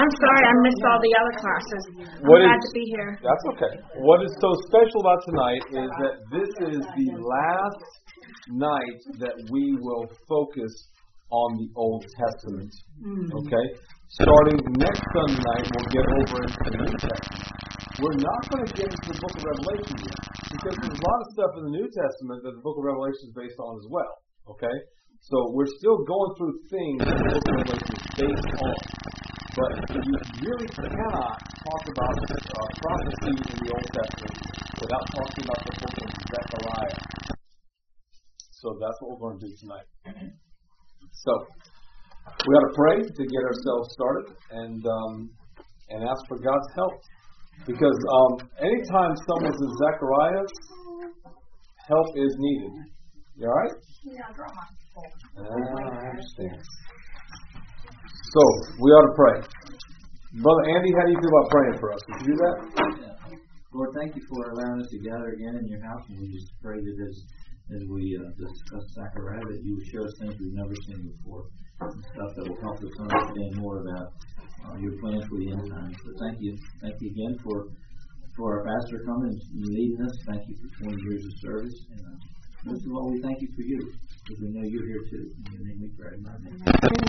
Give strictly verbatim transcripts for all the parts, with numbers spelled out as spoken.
I'm sorry I missed all the other classes. I'm What glad is, to be here. That's okay. What is so special about tonight is that this is the last night that we will focus on the Old Testament. Okay? Starting next Sunday night, we'll get over into the New Testament. We're not going to get into the book of Revelation yet, because there's a lot of stuff in the New Testament that the book of Revelation is based on as well. Okay? So we're still going through things that the book of Revelation is based on. But you really cannot talk about uh, prophecy in the Old Testament without talking about the book of Zechariah. So that's what we're going to do tonight. So we got to pray to get ourselves started and um, and ask for God's help. Because um, anytime someone's in Zechariah, help is needed. You all right? Yeah, draw my phone. Ah, I understand. So, we ought to pray. Brother Andy, how do you feel about praying for us? Would you do that? Yeah. Lord, thank you for allowing us to gather again in your house, and we just pray that as, as we uh, discuss Zechariah, that you would show us things we've never seen before, and stuff that will help us understand more about uh, your plans for the end times. So thank you, thank you again for for our pastor coming and leading us. Thank you for twenty years of service, and uh, most of all, we thank you for you, because we know you're here too. In your name we pray. Amen.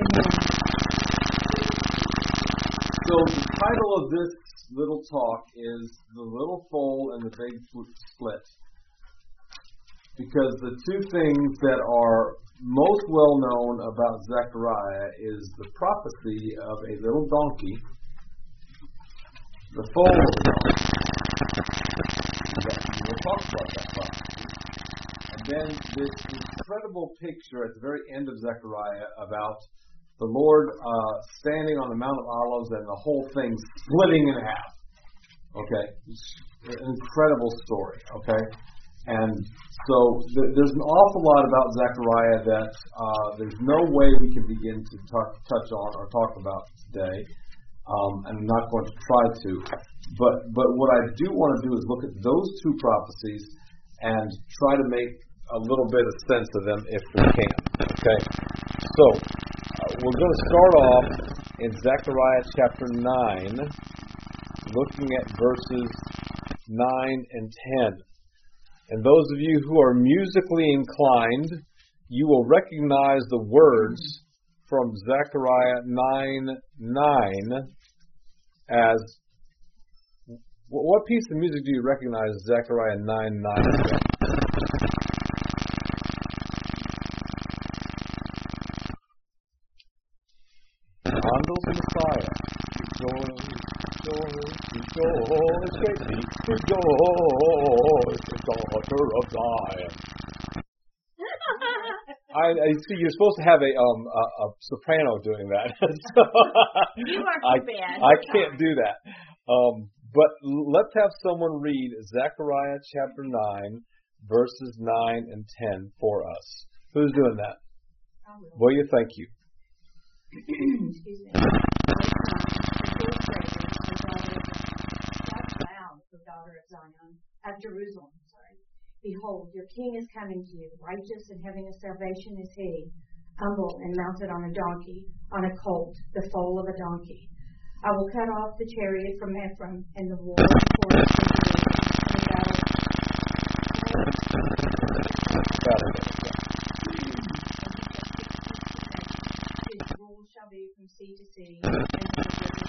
So, the title of this little talk is The Little Foal and the Big Split. Because the two things that are most well known about Zechariah is the prophecy of a little donkey, the foal of the donkey. We'll talk about that prophecy. And then this incredible picture at the very end of Zechariah about the Lord uh, standing on the Mount of Olives and the whole thing splitting in half. Okay? It's an incredible story. Okay? And so th- there's an awful lot about Zechariah that uh, there's no way we can begin to t- touch on or talk about today. Um, and I'm not going to try to. But, but what I do want to do is look at those two prophecies and try to make a little bit of sense of them if we can. Okay? So, uh, we're going to start off in Zechariah chapter nine, looking at verses nine and ten. And those of you who are musically inclined, you will recognize the words from Zechariah nine nine as... What piece of music do you recognize Zechariah nine nine? Handel's Messiah. Rejoice, rejoice, rejoice, greatly rejoice, the daughter of Zion. I, I see. You're supposed to have a um a, a soprano doing that. So, You are I, too bad. I can't do that. Um, but let's have someone read Zechariah chapter nine, verses nine and ten for us. Who's doing that? Will you? Thank you. Excuse me. Shout aloud, the daughter of Zion, of Jerusalem. Sorry. Behold, your king is coming to you, righteous and having a salvation is he, humble and mounted on a donkey, on a colt, the foal of a donkey. I will cut off the chariot from Ephraim, and the war horse from Jerusalem, and the battle. His rule shall be from sea to sea, and from the river to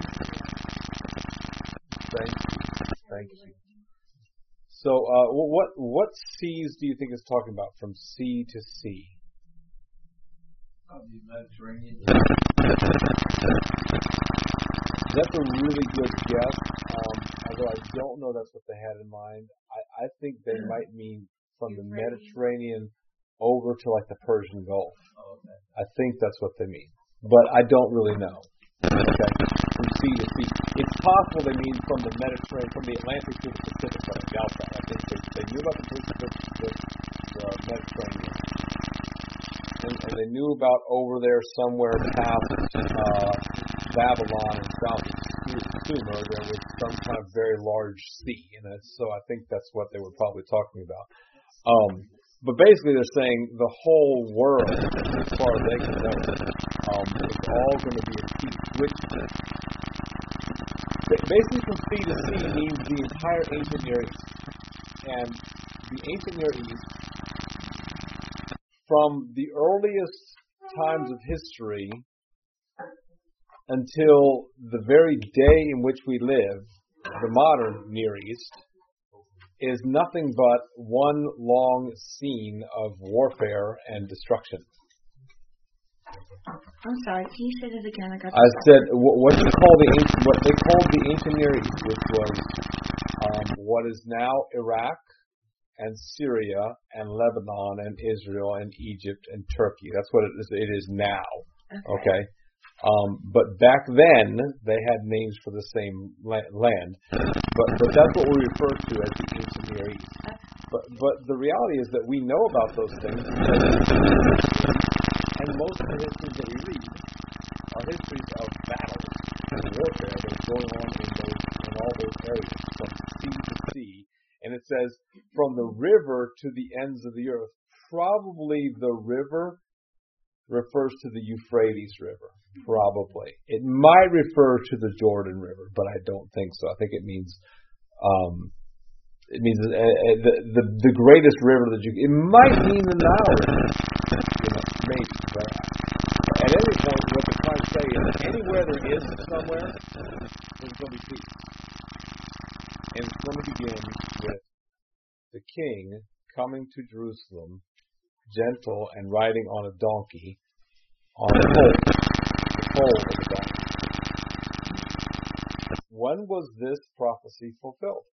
sea. Thank you. Thank you. So, uh, what what seas do you think it's talking about from sea to sea? Probably Mediterranean. That's a really good guess, um, although I don't know that's what they had in mind. I, I think they might mean from the Mediterranean over to like the Persian Gulf. Oh, okay. I think that's what they mean, but I don't really know. Okay, from sea to sea. It's possible they mean from the Mediterranean, from the Atlantic to the Pacific, but I doubt that. I think they, they knew about the, the, the, the Mediterranean, and, and they knew about over there somewhere past uh, Babylon and south of Sumer, there was some kind of very large sea, and so I think that's what they were probably talking about. Um, but basically, they're saying the whole world, as far as they can know, um, is all going to be a peace, which Basically, from sea to sea means the entire ancient Near East. And the ancient Near East, from the earliest times of history until the very day in which we live, the modern Near East, is nothing but one long scene of warfare and destruction. I'm sorry, can you say that again? I got I said what you call the ancient, what they called the ancient Near East, which was um, what is now Iraq and Syria and Lebanon and Israel and Egypt and Turkey. That's what it is. It is now. Okay. okay? Um, but back then they had names for the same la- land. But but that's what we refer to as the ancient Near East. Okay. But but the reality is that we know about those things. And most of the histories that we read are histories of battles and warfare that is going on in those in all those areas, from sea to sea. And it says, from the river to the ends of the earth. Probably the river refers to the Euphrates River. Probably. It might refer to the Jordan River, but I don't think so. I think it means um, it means uh, uh, the, the the greatest river that you. It might mean the Nile River. You know, maybe. But at any point, what they're trying to say is anywhere there is somewhere, there's going to be peace. And it's going to begin with the king coming to Jerusalem, gentle and riding on a donkey, on a colt, the foal of a donkey. When was this prophecy fulfilled?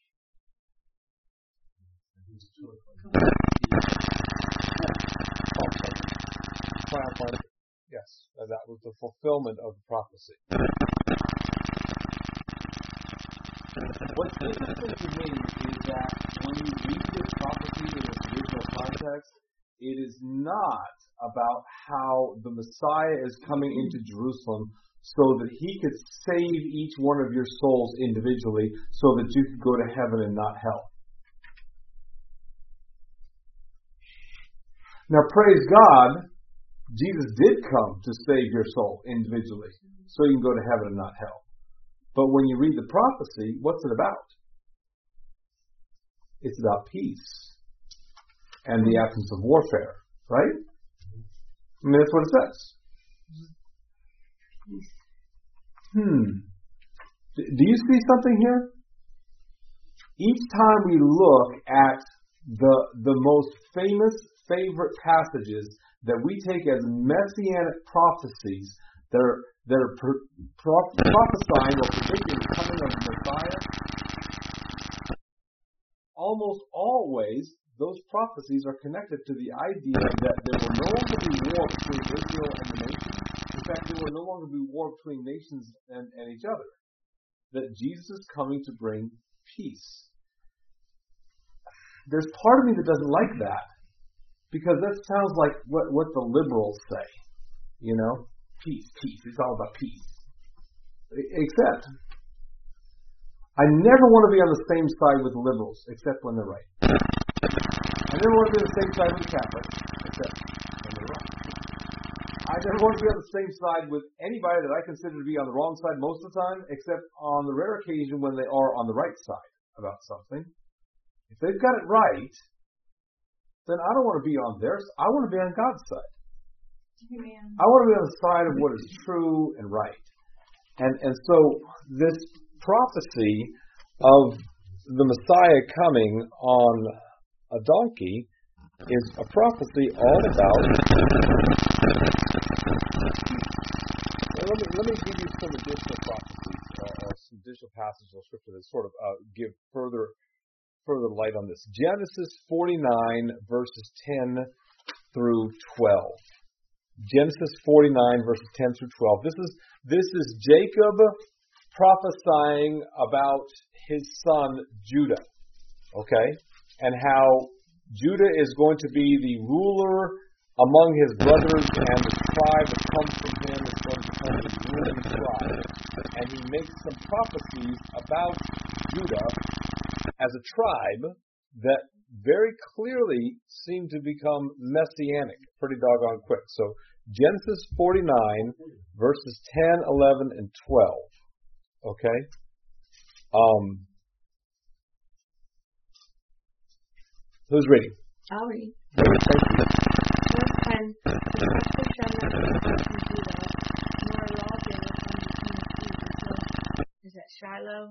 Yes, that was the fulfillment of the prophecy. What's interesting to me is that when you read this prophecy in its original context, it is not about how the Messiah is coming into Jerusalem so that he could save each one of your souls individually so that you could go to heaven and not hell. Now, praise God, Jesus did come to save your soul individually so you can go to heaven and not hell. But when you read the prophecy, what's it about? It's about peace and the absence of warfare, right? I mean, that's what it says. Hmm. Do you see something here? Each time we look at the the most famous, favorite passages that we take as messianic prophecies that are that are pro, pro, prophesying or predicting the coming of the Messiah, almost always those prophecies are connected to the idea that there will no longer be war between Israel and the nations. In fact, there will no longer be war between nations and, and each other. That Jesus is coming to bring peace. There's part of me that doesn't like that, because that sounds like what, what the liberals say. You know? Peace, peace. It's all about peace. Except, I never want to be on the same side with the liberals, except when they're right. I never want to be on the same side with the Catholics, except when they're wrong. I never want to be on the same side with anybody that I consider to be on the wrong side most of the time, except on the rare occasion when they are on the right side about something. If they've got it right, then I don't want to be on their side. I want to be on God's side. Amen. I want to be on the side of what is true and right. And and so this prophecy of the Messiah coming on a donkey is a prophecy all about. Let me let me give you some additional prophecies or, or some additional passages of scripture that sort of uh, give further further light on this. Genesis forty-nine verses ten through twelve. Genesis forty-nine verses ten through twelve. This is this is Jacob prophesying about his son Judah. Okay? And how Judah is going to be the ruler among his brothers, and the tribe that comes from him is going to become his ruling tribe. And he makes some prophecies about Judah as a tribe that very clearly seem to become messianic pretty doggone quick. So Genesis forty-nine, verses ten, eleven, and twelve. Okay? Um, who's reading? I'll read. Thank you. Verse ten. The scepter shall not depart from Judah, nor a lawgiver from the king of Egypt. Is that Shiloh?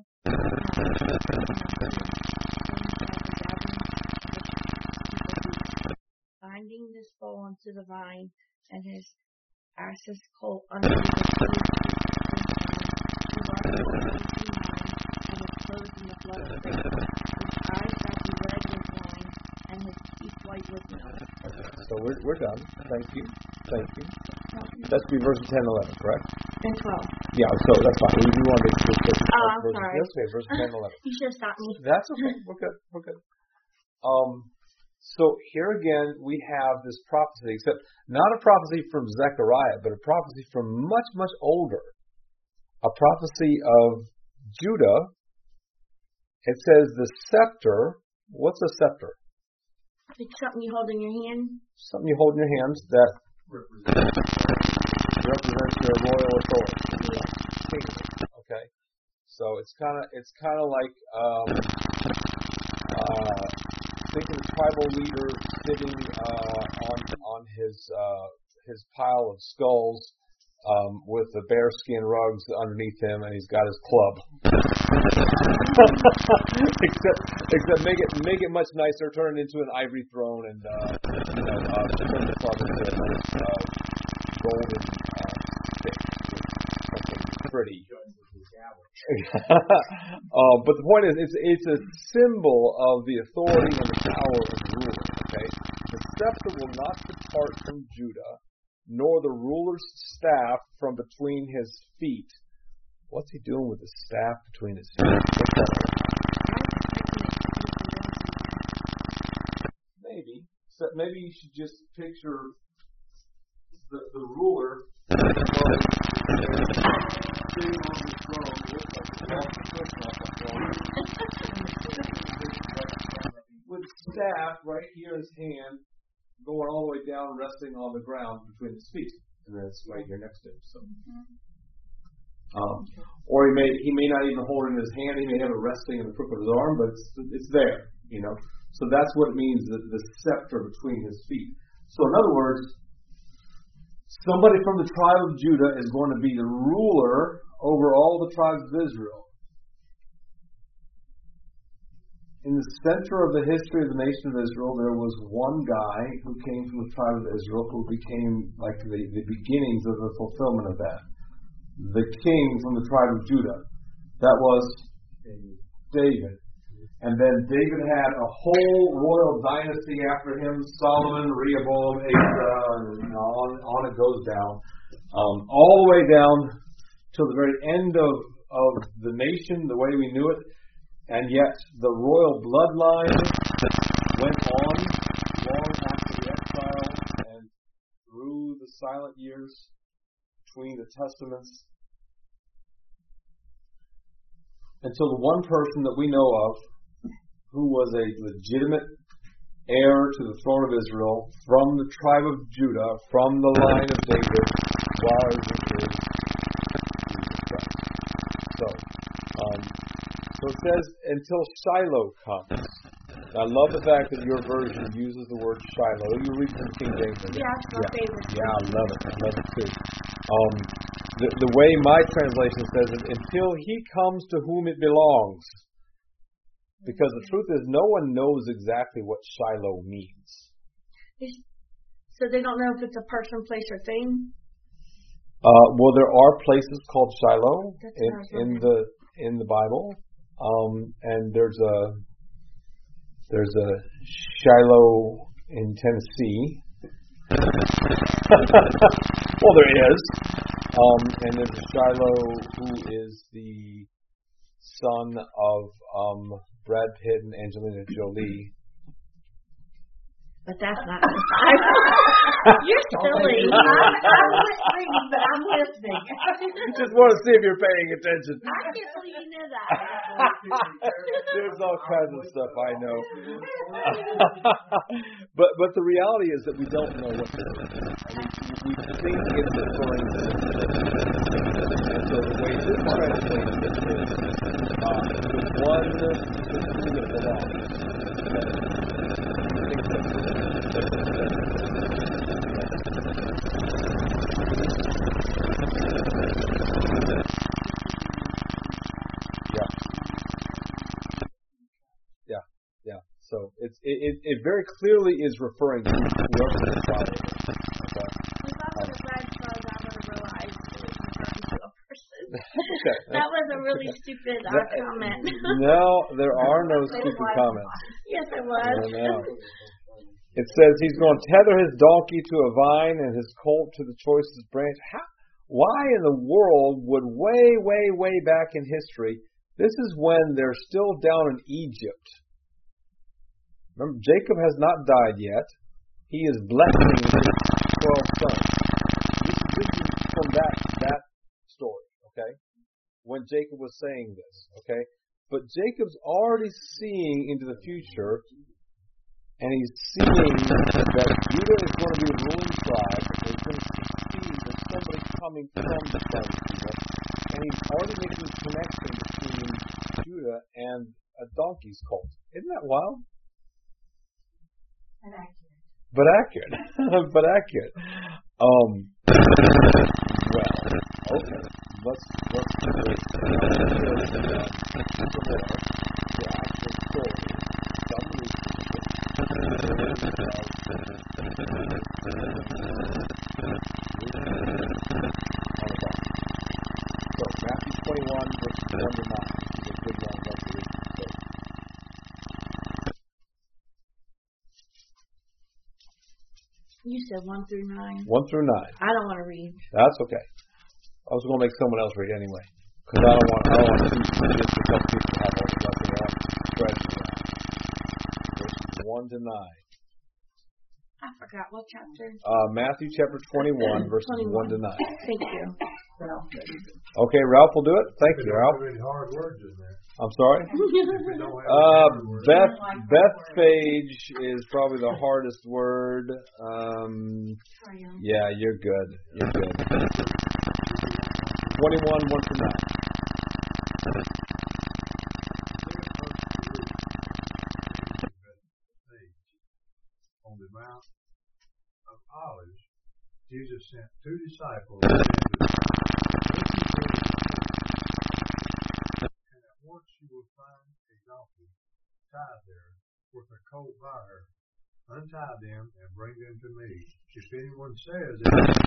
Binding this bowl unto the vine, and his ass's colt underneath the tree, to wash the water into wine, and his clothes in the blood of grapes. His eyes shall be red with wine, and his teeth white with milk. So we're we're done. Thank you. Thank you. That's be verses ten and eleven, correct? And twelve. Yeah, so that's fine. We, we want to just verses, Oh, I'm verses, sorry. That's okay, verses ten and eleven. You should have stopped me. That's okay. We're good. We're good. Um, so here again we have this prophecy, except not a prophecy from Zechariah, but a prophecy from much, much older. A prophecy of Judah. It says the scepter. What's a scepter? It's something you hold in your hand. Something you hold in your hands that represents your royal authority. Yeah. Okay, so it's kind of it's kind of like um, uh, think of the tribal leader sitting uh, on on his uh, his pile of skulls um, with the bearskin rugs underneath him, and he's got his club. except except make it make it much nicer. Turn it into an ivory throne, and uh, you know uh, turn the club into a nice uh, golden uh, stick, something pretty. uh, but the point is, it's it's a symbol of the authority and the power of the ruler. Okay, the scepter will not depart from Judah, nor the ruler's staff from between his feet. What's he doing with the staff between his feet? Maybe, so maybe you should just picture the the ruler sitting on the throne with staff right here in his hand, going all the way down, resting on the ground between his feet, and then it's right here next to him. So, um, or he may he may not even hold it in his hand. He may have it resting in the crook of his arm, but it's it's there, you know. So that's what it means, the, the scepter between his feet. So in other words, somebody from the tribe of Judah is going to be the ruler over all the tribes of Israel. In the center of the history of the nation of Israel, there was one guy who came from the tribe of Israel who became like the, the beginnings of the fulfillment of that. The king from the tribe of Judah. That was David. And then David had a whole royal dynasty after him, Solomon, Rehoboam, Asa, and you know, on, on it goes down. Um, all the way down till the very end of, of the nation, the way we knew it. And yet the royal bloodline went on long after the exile and through the silent years between the testaments until the one person that we know of who was a legitimate heir to the throne of Israel from the tribe of Judah, from the line of David, was Jesus Christ. So, um, so it says, until Shiloh comes. I love the fact that your version uses the word Shiloh. You read from King James. Yeah, it's my yeah. favorite. Yeah, I love it. I love it too. Um, the, the way my translation says it, until he comes to whom it belongs. Because the truth is, no one knows exactly what Shiloh means. So they don't know if it's a person, place, or thing? Uh, well, there are places called Shiloh That's in, in the in the Bible, um, and there's a there's a Shiloh in Tennessee. Well, there is, um, and there's a Shiloh who is the son of um, Brad Pitt and Angelina Jolie. But that's not the Bible. You're silly. I'm, I'm listening, but I'm listening. Just want to see if you're paying attention. I can't believe you knew that. There's all kinds of stuff I know. but but the reality is that we don't know what this is. We, we think it's referring to this. And so the way this translates it is, uh, the one to whom it belongs. Yeah, yeah. So it's it, it, it very clearly is referring to whoever the Messiah is. Okay. If I would have read further, I would have realized it was referring to a person. Okay. That was a really stupid uh, That- comment. No, there are no stupid comments. Yes, it was. No, no. It says he's going to tether his donkey to a vine and his colt to the choicest branch. How, why in the world would way, way, way back in history, this is when they're still down in Egypt. Remember, Jacob has not died yet. He is blessing his twelve sons. This, this is from that, that story, okay? When Jacob was saying this, okay? But Jacob's already seeing into the future, and he's seeing that Judah is going to be a ruling tribe, and he's going to see there's somebody coming from the tribe of Judah, and he's already making a connection between Judah and a donkey's colt. Isn't that wild? And accurate. But accurate. But accurate. Um, well, okay. Let's, let's do this. The actual story. Some So, Matthew twenty-one, verses one to nine. This is a good one. Let's read it. You said one through nine. one through nine. I don't want to read. That's okay. I was going to make someone else read anyway, because I don't want I don't want to just because people have all the lesson. I want to spread it around. Verses one to nine. I forgot what chapter. Uh, Matthew chapter twenty-one, verses one to nine. Thank you. Okay, Ralph will do it. Thank you, Ralph. Any hard words in there. I'm sorry. If we don't have Uh, any hard words. Beth Bethphage is probably the hardest word. Um, Triumph. yeah, you're good. You're good. Twenty-one, one to nine. On the Mount of Olives, Jesus sent two disciples and at once you will find a donkey tied there with a colt by her. Untie them and bring them to me. If anyone says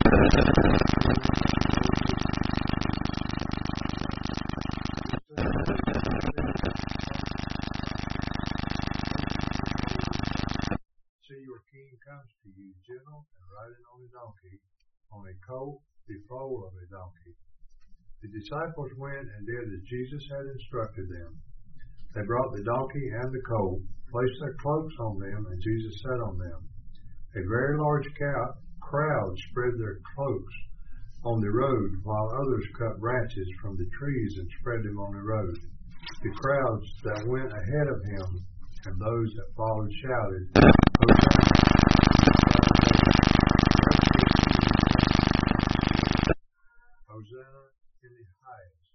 see your king comes to you, gentle and riding on a donkey, on a colt, the foal of a donkey. The disciples went and did as Jesus had instructed them. They brought the donkey and the colt, placed their cloaks on them, and Jesus sat on them. A very large crowd spread their cloaks on the road, while others cut branches from the trees and spread them on the road. The crowds that went ahead of him and those that followed shouted, Hosanna in the highest.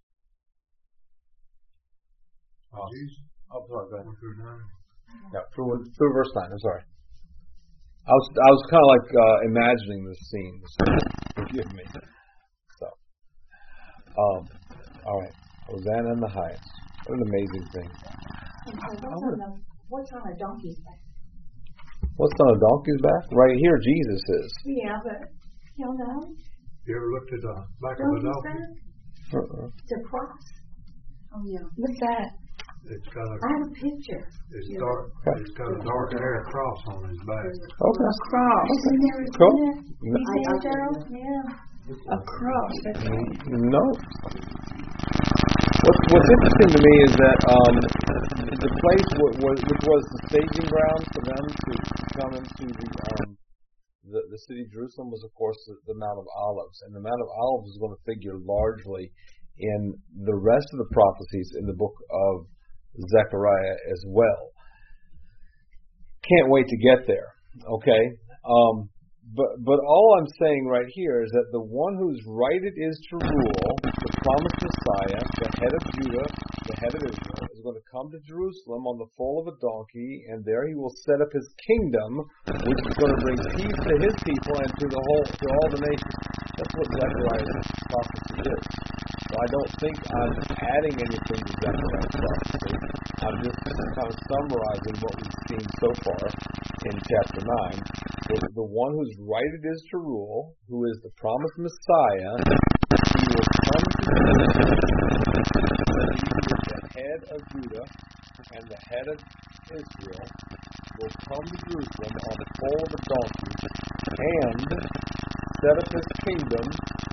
Awesome. Jesus, Oh, sorry, go ahead. one through nine. Yeah, through, through verse nine. I'm sorry. I was I was kind of like uh, imagining this scene. So forgive me. So, um, all right. Hosanna in the highest. What an amazing thing. And so what's, on the, what's on a donkey's back? What's on a donkey's back? Right here, Jesus is. Yeah, but you don't know. You ever looked at the back of a Donkey's donkey? back? Uh-uh. It's a cross. Oh yeah. What's that? It's got a I have a picture. it's dark. It's got a dark hair cross on his back. Okay. A cross. Isn't there? Cool. You see it, Gerald? Yeah. A cross. That's No. What's, what's interesting to me is that um, the place w- w- which was the staging ground for them to, to come into the, um, the the city of Jerusalem was, of course, the, the Mount of Olives. And the Mount of Olives is going to figure largely in the rest of the prophecies in the book of Zechariah as well. Can't wait to get there. Okay? Um, but but all I'm saying right here is that the one whose right it is to rule, the promised Messiah, the head of Judah, the head of Israel, is going to come to Jerusalem on the foal of a donkey, and there he will set up his kingdom, which is going to bring peace to his people and to the whole, to all the nations. That's what Zechariah's prophecy is. So I don't think I'm adding anything to Zechariah's prophecy. I'm just kind of summarizing what we've seen so far in chapter nine. The, the one who's righted is to rule, who is the promised Messiah, he will come to Jerusalem. He is the head of Judah and the head of Israel, will come to Jerusalem on the foal of a donkey and set up his kingdom,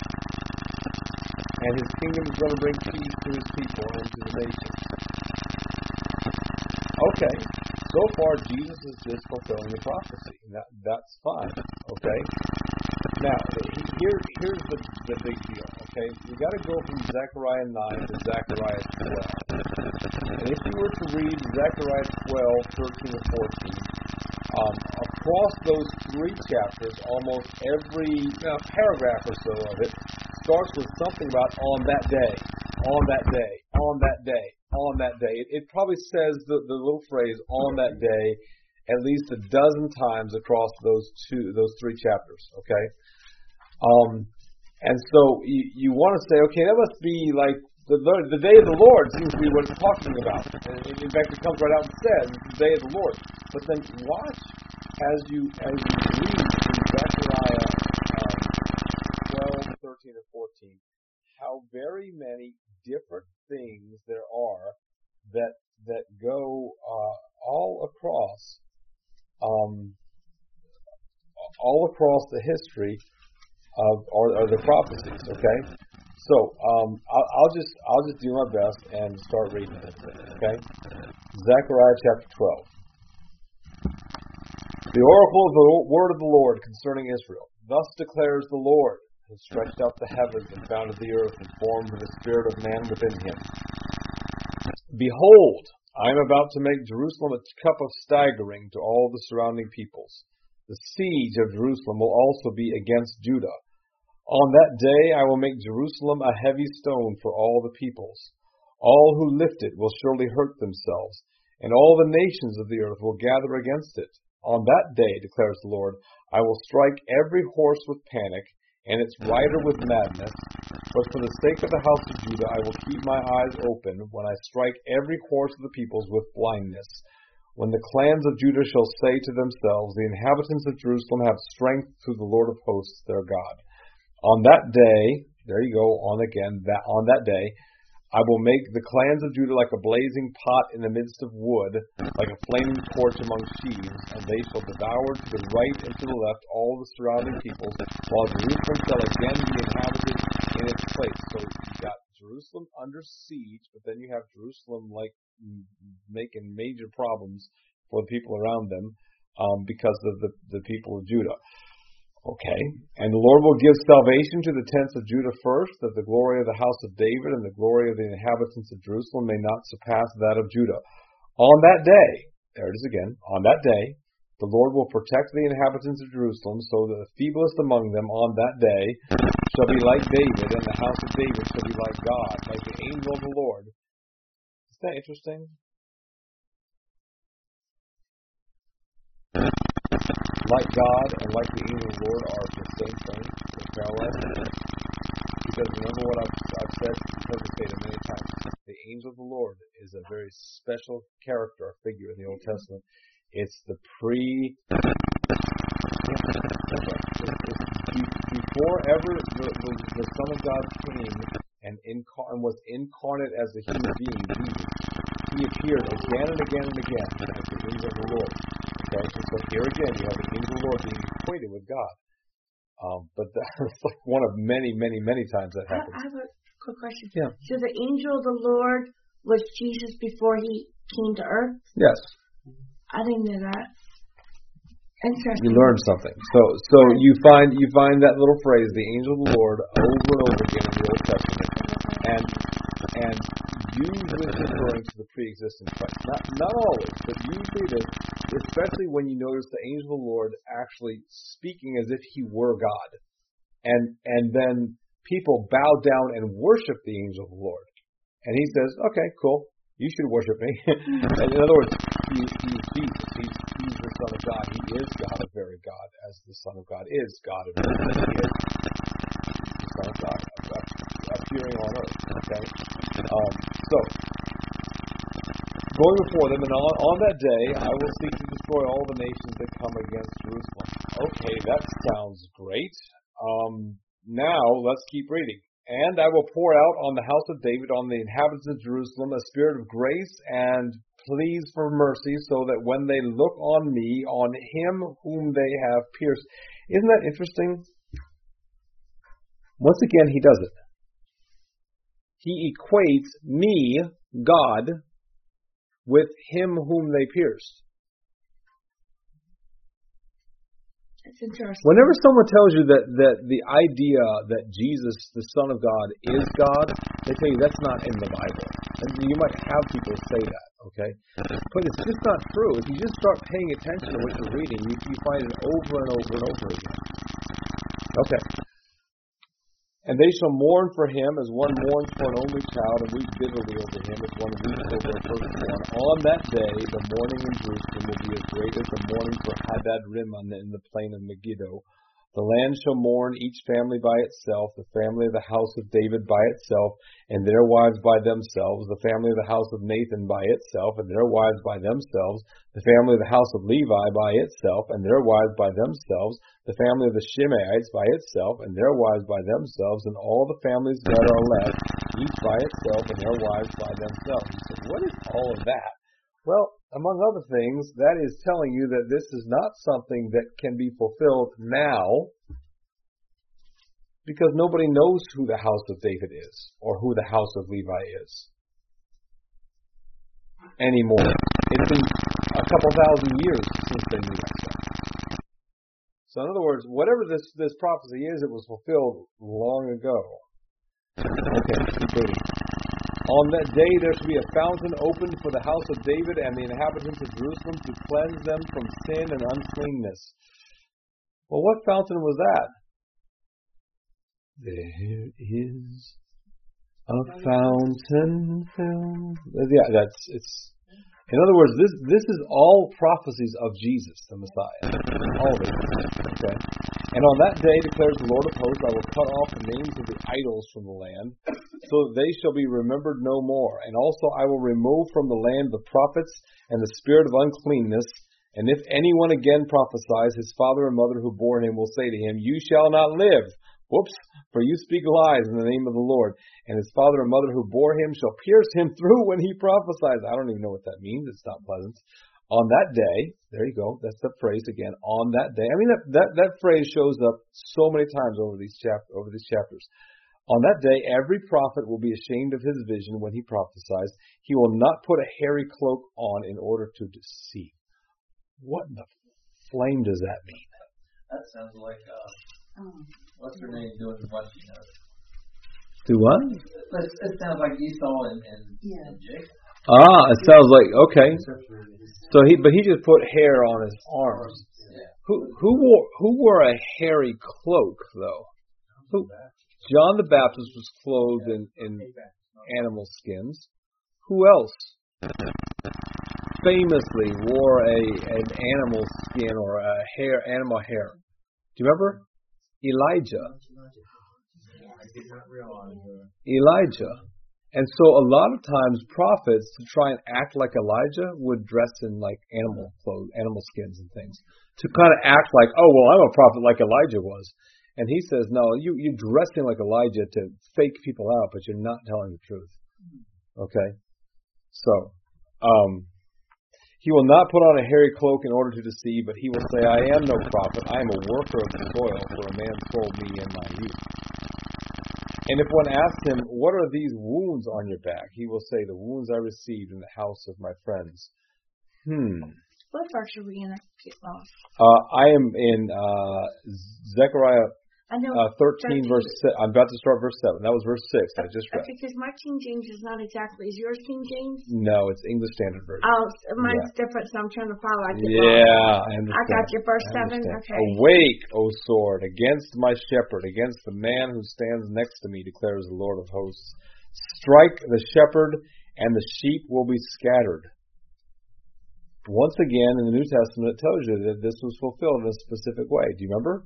and his kingdom is going to bring peace to his people and to the nations. Okay, so far Jesus is just fulfilling the prophecy. That, that's fine, okay? Now, here, here's the, the big deal, okay? We've got to go from Zechariah nine to Zechariah twelve. And if you were to read Zechariah twelve, thirteen, and fourteen, um, across those three chapters, almost every uh, paragraph or so of it starts with something about on that day, on that day, on that day, on that day. It, it probably says the, the little phrase on that day at least a dozen times across those two, those three chapters. Okay, um, and so you, you want to say, okay, that must be like the the day of the Lord seems to be what it's talking about. And in fact, it comes right out and says it's the day of the Lord. But then watch as you as you read in Zechariah um, twelve, thirteen, and fourteen, how very many different things there are that that go uh, all across. Um, all across the history of or, or the prophecies. Okay, so um, I'll, I'll just I'll just do my best and start reading it. Okay, Zechariah chapter twelve. The oracle of the word of the Lord concerning Israel. Thus declares the Lord, who stretched out the heavens and founded the earth and formed the spirit of man within him. Behold, I am about to make Jerusalem a cup of staggering to all the surrounding peoples. The siege of Jerusalem will also be against Judah. On that day I will make Jerusalem a heavy stone for all the peoples. All who lift it will surely hurt themselves, and all the nations of the earth will gather against it. On that day, declares the Lord, I will strike every horse with panic, and its rider with madness. But for the sake of the house of Judah, I will keep my eyes open when I strike every horse of the peoples with blindness. When the clans of Judah shall say to themselves, the inhabitants of Jerusalem have strength through the Lord of hosts, their God. On that day, there you go, on again, that on that day, I will make the clans of Judah like a blazing pot in the midst of wood, like a flaming torch among sheaves, and they shall devour to the right and to the left all the surrounding peoples, while Jerusalem shall again be inhabited in its place. So you've got Jerusalem under siege, but then you have Jerusalem like making major problems for the people around them um, because of the, the people of Judah. Okay, and the Lord will give salvation to the tents of Judah first, that the glory of the house of David and the glory of the inhabitants of Jerusalem may not surpass that of Judah. On that day, there it is again, on that day, the Lord will protect the inhabitants of Jerusalem, so that the feeblest among them on that day shall be like David, and the house of David shall be like God, like the angel of the Lord. Isn't that interesting? Like God and like the angel of the Lord are the same thing, they're parallel. Because remember what I've, I've said, you've heard me say it many times, the angel of the Lord is a very special character, or figure in the Old Testament. It's the pre... Before ever the, the, the Son of God came and, incar- and was incarnate as a human being, Jesus, he appeared again and again and again as the angel of the Lord. Okay, and so here again you have the angel of the Lord being equated with God. Um, but that's like one of many, many, many times that happens. I have a quick question. Yeah. So the angel of the Lord was Jesus before he came to earth? Yes. I didn't know that. Interesting. You learned something. So so you find you find that little phrase, the angel of the Lord, over and over again in the Old Testament. And and usually it's referring to the pre-existent Christ. Not not always, but usually it is, especially when you notice the angel of the Lord actually speaking as if he were God. And and then people bow down and worship the angel of the Lord. And he says, okay, cool. You should worship me. And in other words, he, he's Jesus. He's, he's the Son of God. He is God of very God, as the Son of God is God of very God. He is the Son of God, appearing on earth. Okay? Um, so, going before them, and on, on that day, I will seek to destroy all the nations that come against Jerusalem. Okay, that sounds great. Um, now, let's keep reading. And I will pour out on the house of David, on the inhabitants of Jerusalem, a spirit of grace and pleas for mercy, so that when they look on me, on him whom they have pierced. Isn't that interesting? Once again, he does it. He equates me, God, with him whom they pierced. It's interesting. Whenever someone tells you that, that the idea that Jesus, the Son of God, is God, they tell you that's not in the Bible. And you might have people say that, okay? But it's just not true. If you just start paying attention to what you're reading, you, you find it over and over and over again. Okay. And they shall mourn for him as one mourns for an only child, and weep bitterly over him as one weeps over a firstborn. On that day, the mourning in Jerusalem will be as great as the mourning for Hadad-Rimmon in the plain of Megiddo. The land shall mourn, each family by itself, the family of the house of David by itself, and their wives by themselves, the family of the house of Nathan by itself, and their wives by themselves, the family of the house of Levi by itself, and their wives by themselves, the family of the Shimeites by itself, and their wives by themselves, and all the families that are left, each by itself, and their wives by themselves. You say, what is all of that? Well, among other things, that is telling you that this is not something that can be fulfilled now, because nobody knows who the house of David is, or who the house of Levi is anymore. It's been a couple thousand years since they knew that stuff. So in other words, whatever this, this prophecy is, it was fulfilled long ago. Okay, keep reading. On that day there shall be a fountain opened for the house of David and the inhabitants of Jerusalem to cleanse them from sin and uncleanness. Well, what fountain was that? There is a fountain filled. Yeah, that's it's. In other words, this this is all prophecies of Jesus, the Messiah. All of it. Okay. And on that day, declares the Lord of hosts, I will cut off the names of the idols from the land, so that they shall be remembered no more. And also I will remove from the land the prophets and the spirit of uncleanness. And if anyone again prophesies, his father and mother who bore him will say to him, you shall not live. Whoops, for you speak lies in the name of the Lord. And his father and mother who bore him shall pierce him through when he prophesies. I don't even know what that means. It's not pleasant. On that day, there you go, that's the phrase again, on that day. I mean, that, that, that phrase shows up so many times over these chap over these chapters. On that day, every prophet will be ashamed of his vision when he prophesies. He will not put a hairy cloak on in order to deceive. What in the flame does that mean? That sounds like, uh, oh. what's her name doing what she knows? Do what? It, it sounds like Esau and, and, yeah. and Jacob. Ah, it sounds like, okay. So he, but he just put hair on his arms. Yeah. Who who wore who wore a hairy cloak though? Who? John the Baptist was clothed in, in animal skins. Who else famously wore a an animal skin or a hair animal hair? Do you remember? Elijah. I did not realize that. Elijah. And so a lot of times prophets, to try and act like Elijah, would dress in like animal clothes, animal skins and things. To kind of act like, oh, well, I'm a prophet like Elijah was. And he says, no, you, you're dressing like Elijah to fake people out, but you're not telling the truth. Okay? So, um, he will not put on a hairy cloak in order to deceive, but he will say, I am no prophet. I am a worker of the soil, for a man sold me in my youth. And if one asks him, what are these wounds on your back? He will say, the wounds I received in the house of my friends. Hmm. What verse are we in? Uh, I am in uh, Zechariah I know. uh, thirteen, verse. Se- I'm about to start verse seven. That was verse six. I just read. Because my King James is not exactly. Is yours King James? No, it's English Standard Version. Oh, mine's Yeah. different, so I'm trying to follow. I get Yeah, lost. I understand. I got you, verse I seven. understand. Okay. Awake, O sword, against my shepherd, against the man who stands next to me, declares the Lord of hosts. Strike the shepherd, and the sheep will be scattered. Once again, in the New Testament, it tells you that this was fulfilled in a specific way. Do you remember?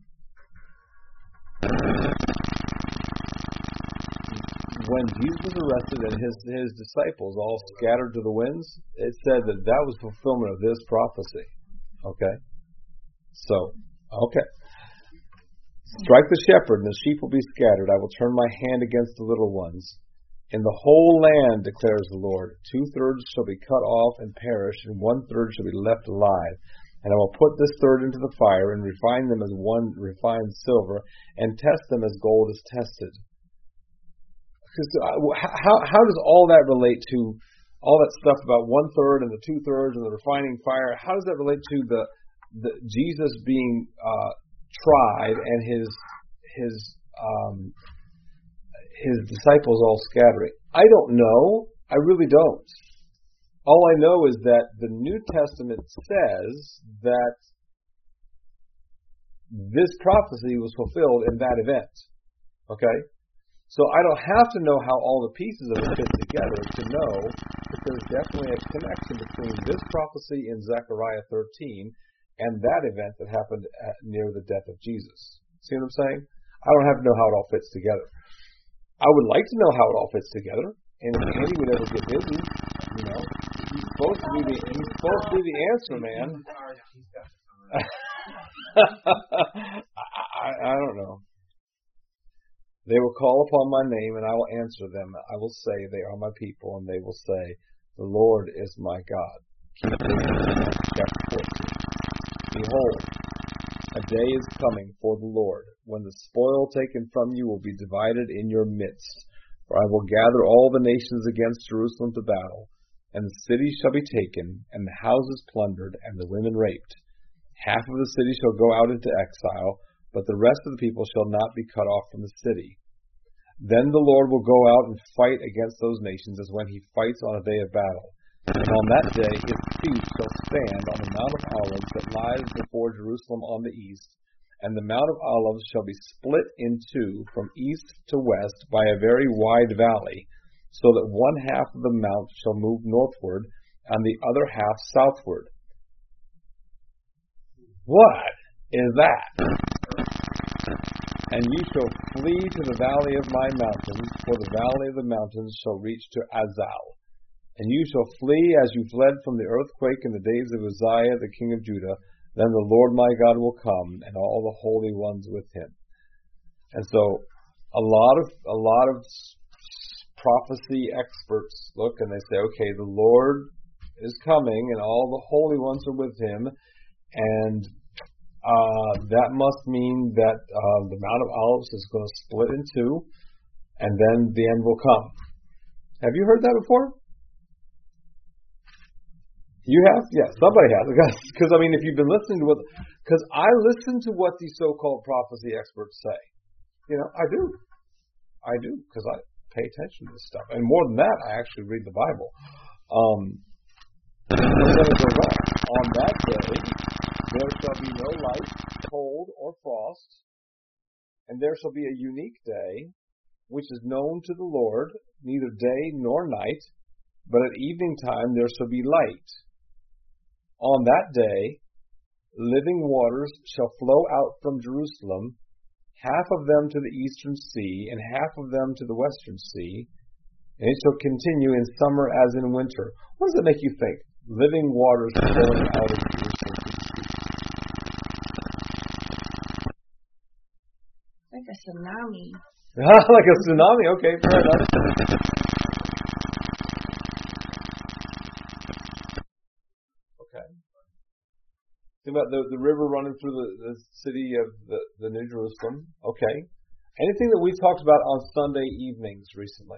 When Jesus was arrested and his, his disciples all scattered to the winds, it said that that was fulfillment of this prophecy. Okay? So, okay. Strike the shepherd, and the sheep will be scattered. I will turn my hand against the little ones. In the whole land, declares the Lord, two-thirds shall be cut off and perish, and one-third shall be left alive. And I will put this third into the fire, and refine them as one refines silver, and test them as gold is tested. Because how how does all that relate to all that stuff about one-third and the two-thirds and the refining fire? How does that relate to the, the Jesus being uh, tried and his his um, his disciples all scattering? I don't know. I really don't. All I know is that the New Testament says that this prophecy was fulfilled in that event. Okay? So I don't have to know how all the pieces of it fit together to know that there's definitely a connection between this prophecy in Zechariah thirteen and that event that happened at, near the death of Jesus. See what I'm saying? I don't have to know how it all fits together. I would like to know how it all fits together, and if Andy would ever get busy, you know, he's supposed to be the he's supposed to be the answer man. I, I don't know. They will call upon my name, and I will answer them. I will say, they are my people, and they will say, the Lord is my God. Keep reading chapter fourteen. Behold, a day is coming for the Lord, when the spoil taken from you will be divided in your midst. For I will gather all the nations against Jerusalem to battle, and the city shall be taken, and the houses plundered, and the women raped. Half of the city shall go out into exile, but the rest of the people shall not be cut off from the city. Then the Lord will go out and fight against those nations as when he fights on a day of battle. And on that day his feet shall stand on the Mount of Olives that lies before Jerusalem on the east, and the Mount of Olives shall be split in two from east to west by a very wide valley, so that one half of the mount shall move northward, and the other half southward. What is that? And you shall flee to the valley of my mountains, for the valley of the mountains shall reach to Azal. And you shall flee as you fled from the earthquake in the days of Uzziah the king of Judah. Then the Lord my God will come, and all the holy ones with him. And so, a lot of a lot of prophecy experts look and they say, okay, the Lord is coming, and all the holy ones are with him, and Uh, that must mean that uh, the Mount of Olives is going to split in two, and then the end will come. Have you heard that before? You have? Yeah, somebody has. Because, I mean, if you've been listening to what... Because I listen to what these so-called prophecy experts say. You know, I do. I do, because I pay attention to this stuff. And more than that, I actually read the Bible. Um, but then it goes on. On that day... there shall be no light, cold, or frost, and there shall be a unique day, which is known to the Lord, neither day nor night, but at evening time there shall be light. On that day, living waters shall flow out from Jerusalem, half of them to the eastern sea, and half of them to the western sea, and it shall continue in summer as in winter. What does that make you think? Living waters flowing out of Jerusalem. Like a tsunami. Like a tsunami? Okay, fair enough. Okay. Think about the, the river running through the, the city of the, the New Jerusalem. Okay. Anything that we talked about on Sunday evenings recently?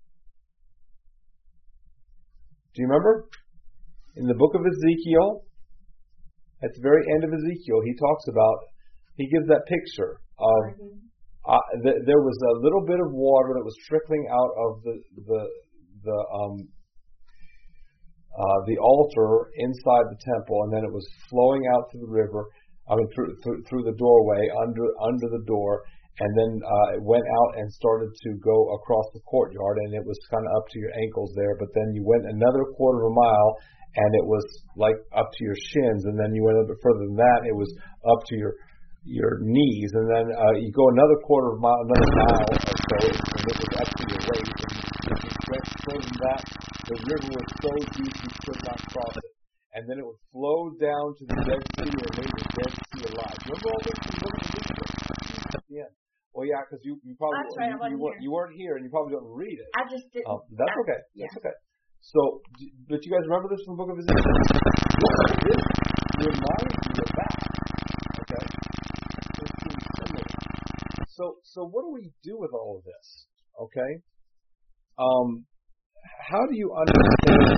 Do you remember? In the book of Ezekiel, at the very end of Ezekiel, he talks about, he gives that picture of uh, th- there was a little bit of water that was trickling out of the the the um, uh, the altar inside the temple, and then it was flowing out through the river, I mean through through, through the doorway under under the door, and then uh, it went out and started to go across the courtyard, and it was kind of up to your ankles there. But then you went another quarter of a mile, and it was like up to your shins, and then you went a little bit further than that, it was up to your your knees, and then uh, you go another quarter of a mile, another mile or so, and it was up to your waist, and if you went further than that, the river was so deep you could not cross it. And then it would flow down to the Dead Sea, or made the Dead Sea alive. Remember all this? You look at this yeah. Well, yeah, because you, you probably That's right, I wasn't you, you, weren't, here. you weren't here, and you probably don't read it. I just didn't. Um, that's I, okay. Yeah. That's okay. So, but you guys remember this from the book of Ezekiel? This reminds you of that. Okay? It seems similar. So, so what do we do with all of this? Okay? Um, how do you understand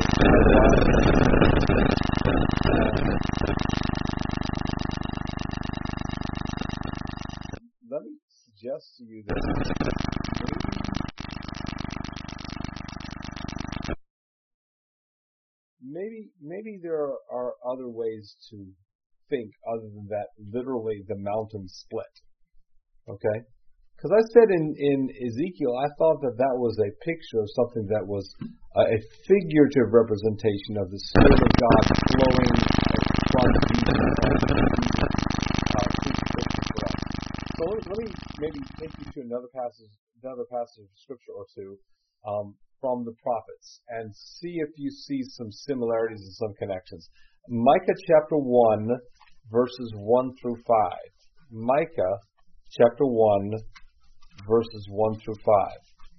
let me suggest to you that maybe maybe, maybe there are, are other ways to think other than that literally the mountain split. Okay? Because I said in, in Ezekiel, I thought that that was a picture of something that was uh, a figurative representation of the Spirit of God flowing from Jesus uh, crucifixion for us. So let, let me maybe take you to another passage, another passage of Scripture or two um, from the prophets, and see if you see some similarities and some connections. Micah chapter one, verses one through five. Micah chapter one, verses one through five.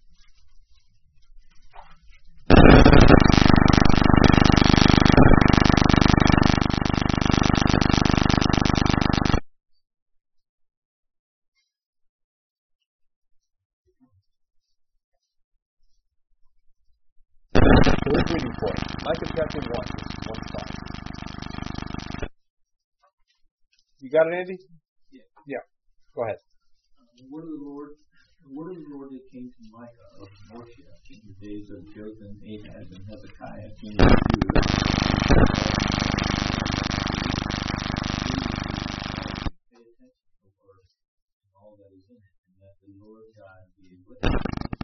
So who's reading for us? Micah chapter one, verses one to five. You got it, Andy? Yeah. Yeah. Go ahead. The word of the Lord, the word of the Lord that came to Micah of Morsheth in the days of Jotham, Ahaz, and Hezekiah, king of Judah. Pay attention to the word and all that is in it, and that the Lord God be with you.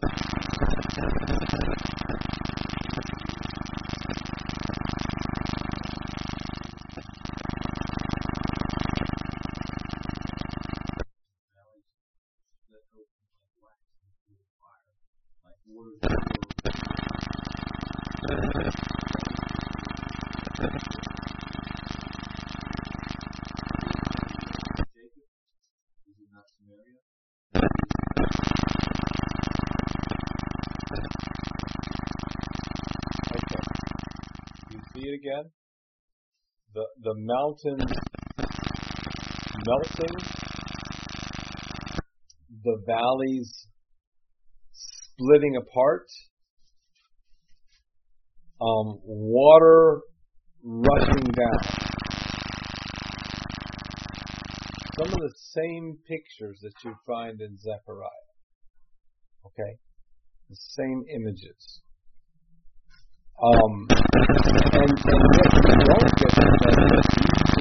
Again, the the mountains melting, the valleys splitting apart, um, water rushing down. Some of the same pictures that you find in Zechariah. Okay, the same images. Um, and, and yet we don't get the sense that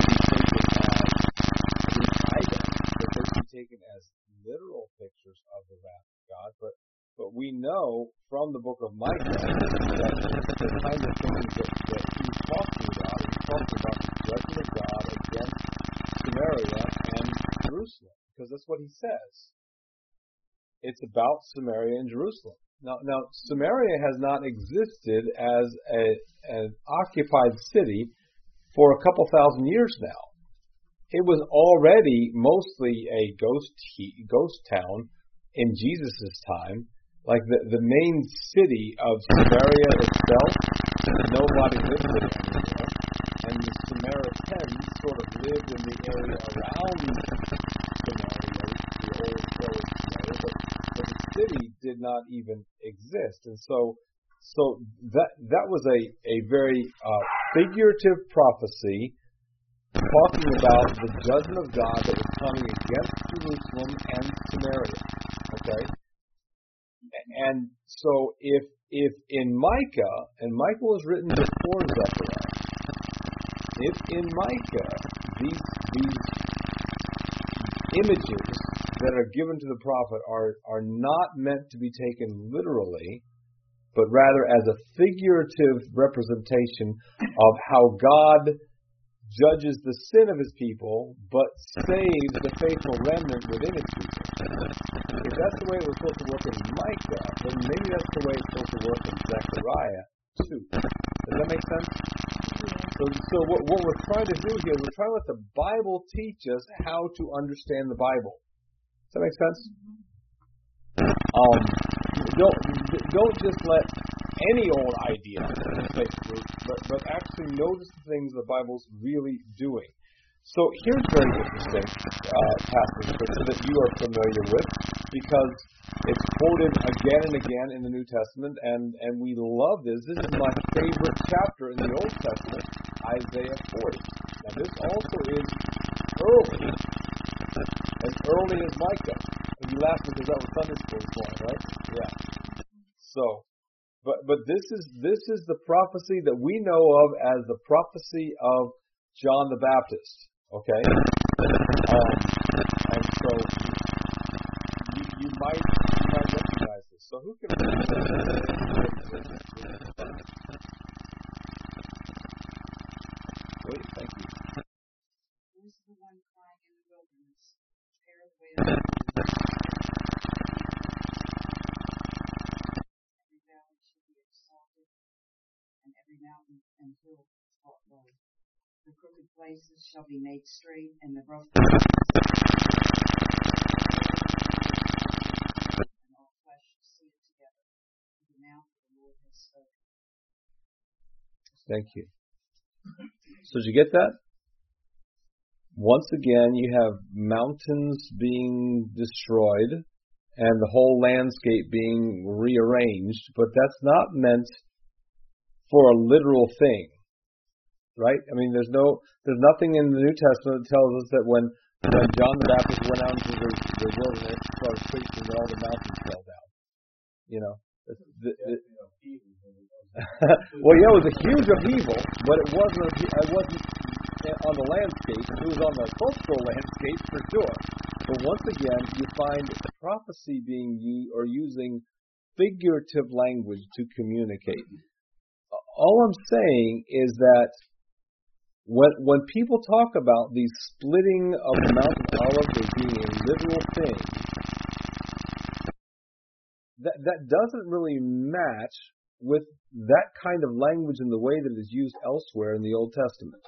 these should be taken as these items, that they should be taken as literal pictures of the wrath of God. But but we know from the book of Micah that the kind of things that, that he's talking about, he's talking about the judgment of God against Samaria and Jerusalem, because that's what he says. It's about Samaria and Jerusalem. Now, now, Samaria has not existed as a, an occupied city for a couple thousand years now. It was already mostly a ghost ghost town in Jesus' time. Like the, the main city of Samaria itself, nobody lived in it anymore. And the Samaritans sort of lived in the area around Samaria, the old village Samaria, but but the city did not even exist, and so, so that that was a a very uh, figurative prophecy talking about the judgment of God that was coming against Jerusalem and Samaria. Okay? And so if if in Micah, and Micah was written before Zechariah, if in Micah these these images that are given to the prophet are, are not meant to be taken literally, but rather as a figurative representation of how God judges the sin of his people, but saves the faithful remnant within his people. If that's the way it was supposed to work in Micah, then maybe that's the way it's supposed to work in Zechariah too. Does that make sense? So, so what, what we're trying to do here is we're trying to let the Bible teach us how to understand the Bible. Does that make sense? Um, don't don't just let any old idea take root, but, but actually notice the things the Bible's really doing. So here's very interesting uh, passage that you are familiar with, because it's quoted again and again in the New Testament, and, and we love this. This is my favorite chapter in the Old Testament, Isaiah forty. Now this also is early, as early as Micah. And you laughed because that was Sunday school this morning, right? Yeah. So, but but this is this is the prophecy that we know of as the prophecy of John the Baptist. Okay, um, and so you, you might you might recognize this. So who can recognize this? Wait, thank you. Who is the one crying in the wilderness? Prepare the way of the Lord. Every valley shall be exalted, and every mountain and hill brought low. The crooked places shall be made straight, and the rough places, and all flesh shall see it together. The mouth of the Lord has spoken. Thank you. So did you get that? Once again, you have mountains being destroyed and the whole landscape being rearranged, but that's not meant for a literal thing. Right? I mean, there's no, there's nothing in the New Testament that tells us that when, when John the Baptist went out into the, the wilderness and started preaching, that all the mountains fell down. You know, the, the, the, well, yeah, it was a huge upheaval, but it wasn't. It wasn't on the landscape. It was on the cultural landscape for sure. But once again, you find prophecy being used or using figurative language to communicate. All I'm saying is that When when people talk about the splitting of the Mount of Olives as being a literal thing, that that doesn't really match with that kind of language in the way that it is used elsewhere in the Old Testament.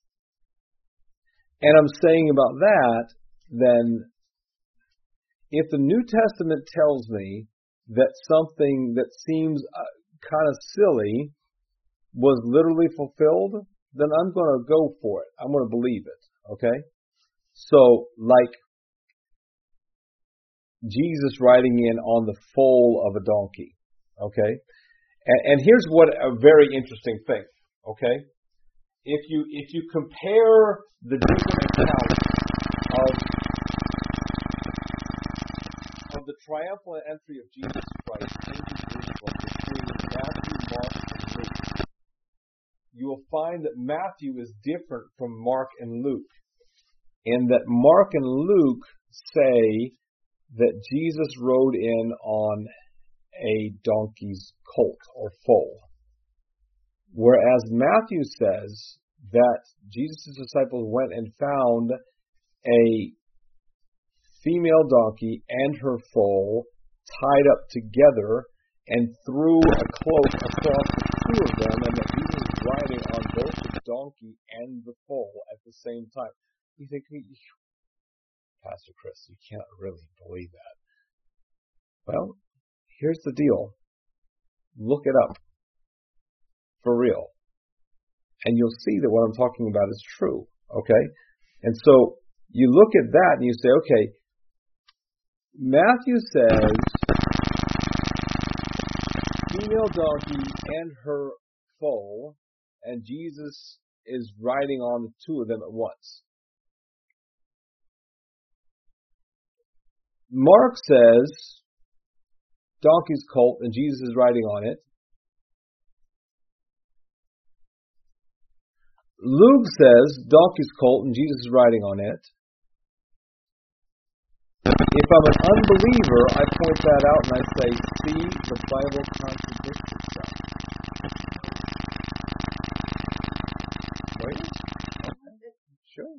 And I'm saying about that, then, if the New Testament tells me that something that seems uh, kind of silly was literally fulfilled, then I'm going to go for it. I'm going to believe it, okay? So, like Jesus riding in on the foal of a donkey, okay? And, and here's what a very interesting thing, okay? If you if you compare the different accounts of of the triumphal entry of Jesus Christ into Jerusalem between Matthew, Mark, and Luke, you will find that Matthew is different from Mark and Luke, in that Mark and Luke say that Jesus rode in on a donkey's colt or foal, whereas Matthew says that Jesus' disciples went and found a female donkey and her foal tied up together and threw a cloak across the two of them, and that Jesus was riding on both the donkey and the foal at the same time. You think, Pastor Chris, you can't really believe that. Well, here's the deal. Look it up. For real. And you'll see that what I'm talking about is true. Okay? And so, you look at that and you say, okay, Matthew says, female donkey and her foal, and Jesus is riding on the two of them at once. Mark says donkey's colt and Jesus is riding on it. Luke says donkey's colt and Jesus is riding on it. If I'm an unbeliever, I point that out and I say, see, the Bible contradicts itself. Really? Okay. Sure.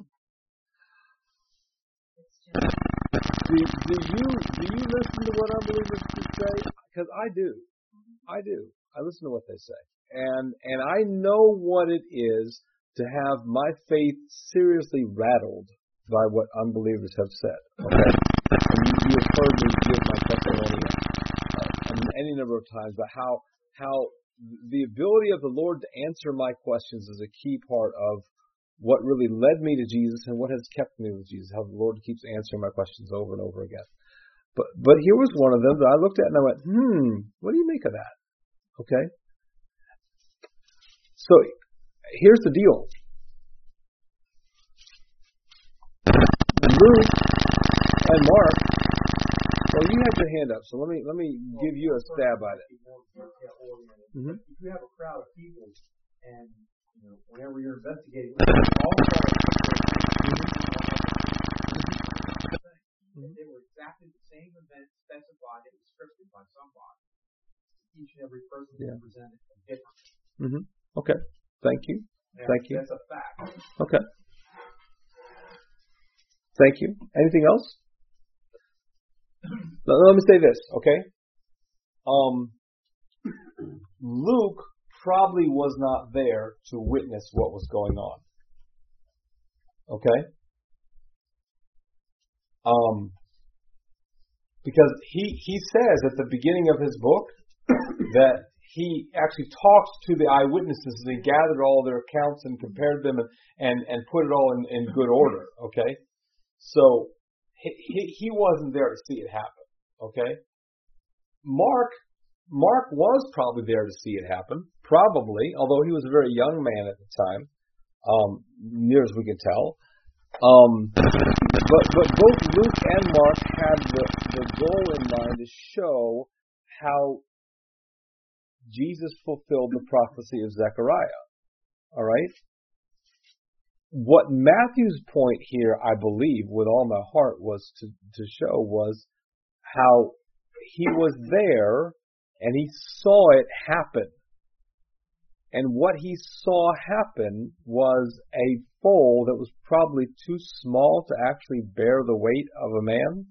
Do, do you do you listen to what unbelievers say? Because I do. I do. I listen to what they say. And and I know what it is to have my faith seriously rattled by what unbelievers have said. Okay? And you, you have heard me give my testimony uh, any number of times about how how the ability of the Lord to answer my questions is a key part of what really led me to Jesus and what has kept me with Jesus, how the Lord keeps answering my questions over and over again. But but here was one of them that I looked at and I went, hmm, what do you make of that? Okay? So here's the deal. Luke and Mark, well, you had your hand up, so let me let me give you a stab at it. Mm-hmm. If you have a crowd of people, and you know, whenever you're investigating, all mm-hmm. they were exactly the same event specified and described by somebody. Each and every person yeah. presented differently. Mm-hmm. Okay. Thank you. Yeah, Thank you. That's a fact. Okay. Thank you. Anything else? Let me say this, okay? Um, Luke probably was not there to witness what was going on. Okay? Um, because he, he says at the beginning of his book that he actually talked to the eyewitnesses and he gathered all their accounts and compared them and, and, and put it all in, in good order. Okay? So he, he, he wasn't there to see it happen. Okay? Mark Mark was probably there to see it happen, probably, although he was a very young man at the time, um, near as we can tell. Um, but but both Luke and Mark had the, the goal in mind to show how Jesus fulfilled the prophecy of Zechariah. All right? What Matthew's point here, I believe, with all my heart, was to, to show was how he was there and he saw it happen. And what he saw happen was a foal that was probably too small to actually bear the weight of a man.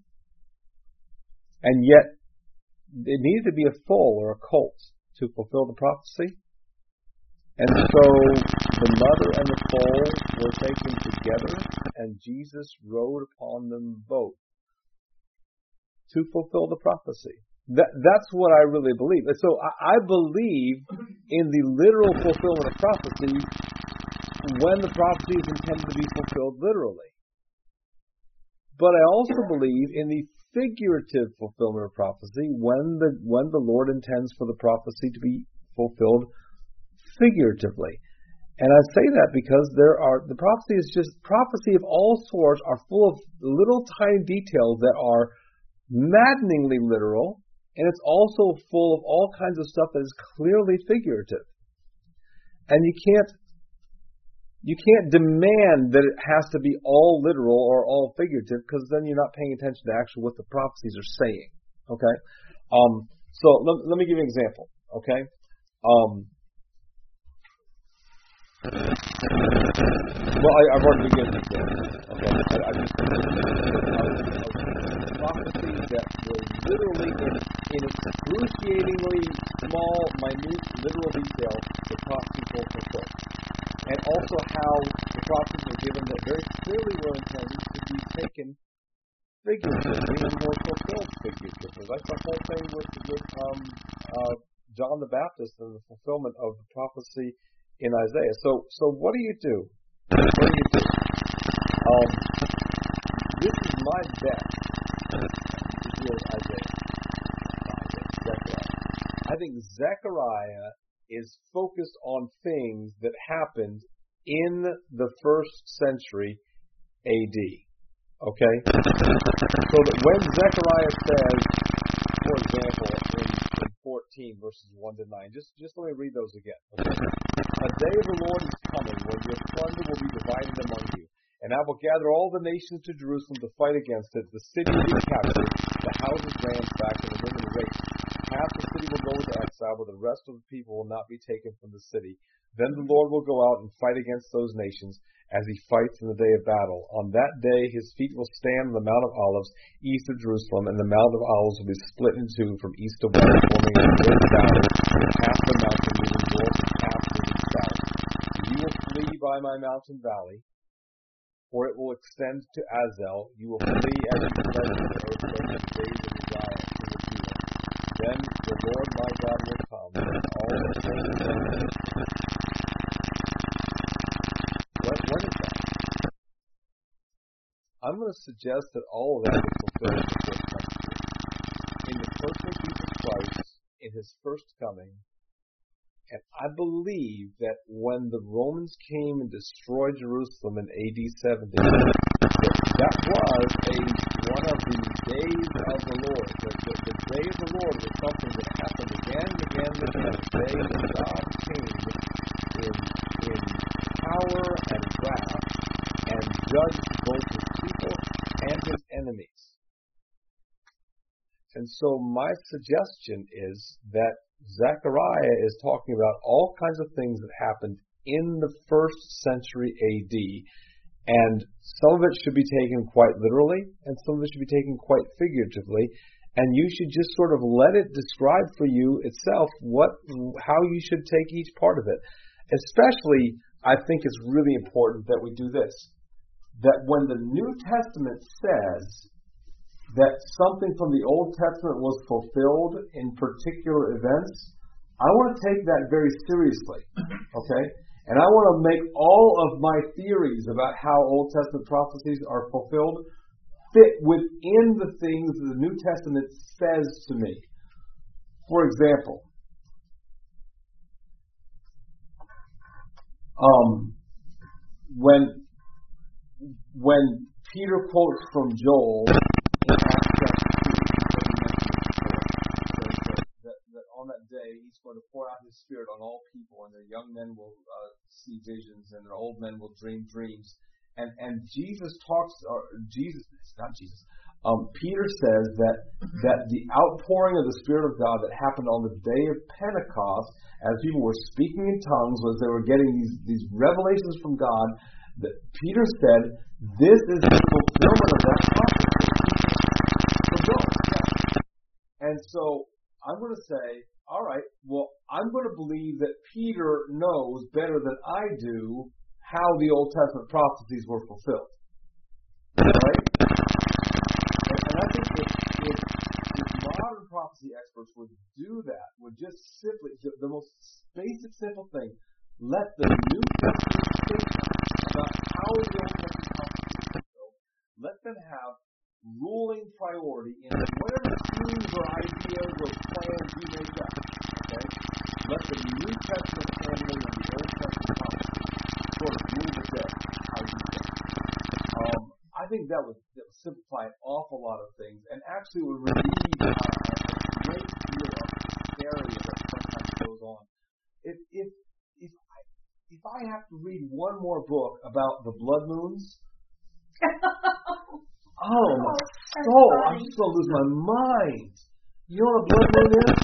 And yet, it needed to be a foal or a colt to fulfill the prophecy. And so, the mother and the foal were taken together, and Jesus rode upon them both to fulfill the prophecy. That, that's what I really believe. And so I, I believe in the literal fulfillment of prophecy when the prophecy is intended to be fulfilled literally. But I also believe in the figurative fulfillment of prophecy when the when the Lord intends for the prophecy to be fulfilled figuratively. And I say that because there are the prophecy is just prophecy of all sorts are full of little tiny details that are maddeningly literal. And it's also full of all kinds of stuff that is clearly figurative. And you can't you can't demand that it has to be all literal or all figurative, because then you're not paying attention to actually what the prophecies are saying. Okay? Um, so let, let me give you an example. Okay? Um, well, I, I've already given an example. Okay? I, I just a prophecy that was literally in in excruciatingly small, minute, literal detail, the prophecies were fulfilled. And also how the prophecies were given that very clearly were intended to be taken figuratively and were fulfilled figuratively. Like the whole thing with, with um, uh, John the Baptist and the fulfillment of the prophecy in Isaiah. So, so what do you do? What do you do? Um, this is my bet to deal with Isaiah. Zechariah. I think Zechariah is focused on things that happened in the first century A D. Okay? So that when Zechariah says, for example, in, in fourteen, verses one to nine, just, just let me read those again. Okay? A day of the Lord is coming when your plunder will be divided among you. And I will gather all the nations to Jerusalem to fight against it. The city will be captured, the houses ransacked, and the women raped. Half the city will go into exile, but the rest of the people will not be taken from the city. Then the Lord will go out and fight against those nations as he fights in the day of battle. On that day his feet will stand on the Mount of Olives, east of Jerusalem, and the Mount of Olives will be split in two from east to west, forming a great valley, with half the mountain moving north and half moving south. You will flee by my mountain valley, or it will extend to Azel. You will flee as you fled from the earthquake in the days of Uzziah, king of Judah. Then the Lord my God will come, and all the things that What, what is that? I'm going to suggest that all of that was fulfilled in the first century. In the person of Jesus Christ, in his first coming, and I believe that when the Romans came and destroyed Jerusalem in A D seventy, that was a one of the days of the Lord. The, the, the day of the Lord was something that happened again and again and again. The day that God came in, in power and wrath and judged both his people and his enemies. And so my suggestion is that Zechariah is talking about all kinds of things that happened in the first century A D, and some of it should be taken quite literally, and some of it should be taken quite figuratively, and you should just sort of let it describe for you itself what, how you should take each part of it. Especially, I think it's really important that we do this, that when the New Testament says that something from the Old Testament was fulfilled in particular events, I want to take that very seriously, okay? And I want to make all of my theories about how Old Testament prophecies are fulfilled fit within the things that the New Testament says to me. For example, um, when when Peter quotes from Joel in Acts chapter two, that, that on that day he's going to pour out his Spirit on all people, and their young men will uh, see visions, and their old men will dream dreams. And and Jesus talks, or Jesus, not Jesus. Um, Peter says that that the outpouring of the Spirit of God that happened on the day of Pentecost, as people were speaking in tongues, was they were getting these these revelations from God. That Peter said, this is the fulfillment of that prophecy. And so I'm going to say, all right, well, I'm going to believe that Peter knows better than I do how the Old Testament prophecies were fulfilled. All right? And, and I think if, if, if modern prophecy experts would do that, would just simply, the, the most basic, simple thing, let the New Testament statement about how the Old Testament prophecies were fulfilled, let them have ruling priority in whatever schemes or ideas or plans you make up. Okay? Let the New Testament handling of the Old Testament prophecies sort of rule the day, how you think. Um, I think that would, that would simplify an awful lot of things, and actually would relieve uh, a great deal of hysteria that sometimes goes on. If if if I, if I have to read one more book about the blood moons, oh my soul, I'm just going to lose my mind. You know what a blood moon is?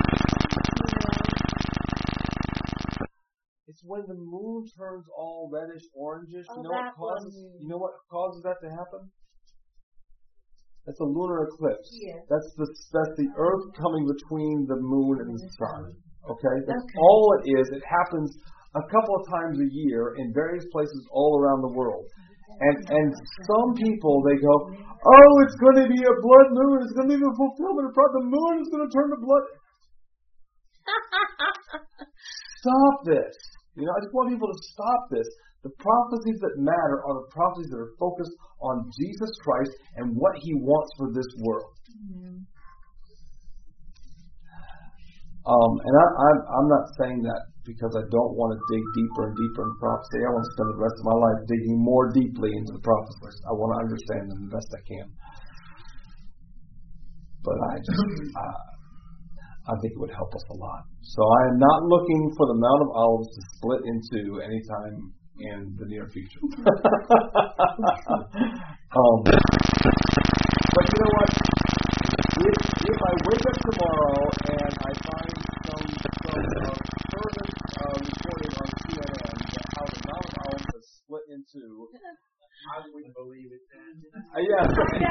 It's when the moon turns all reddish, orangish. Oh, you know what that causes? one. You know what causes that to happen? That's a lunar eclipse. Yes. That's the that's the Earth coming between the moon and the sun. Okay, that's Okay. all it is. It happens a couple of times a year in various places all around the world. And and some people, they go, oh, it's going to be a blood moon. It's going to be the fulfillment of prophecy. The moon is going to turn to blood. Stop this. You know, I just want people to stop this. The prophecies that matter are the prophecies that are focused on Jesus Christ and what He wants for this world. Mm-hmm. Um, and I, I'm, I'm not saying that because I don't want to dig deeper and deeper into prophecy. I want to spend the rest of my life digging more deeply into the prophecies. I want to understand them the best I can. But I just, uh, I think it would help us a lot. So I am not looking for the Mount of Olives to split into any time in the near future. um, but you know what? If, if I wake up tomorrow and I find some, some uh, fervent uh, reporting on C N N that how the Mount of Olives is split into, I wouldn't believe it then. Uh, yeah.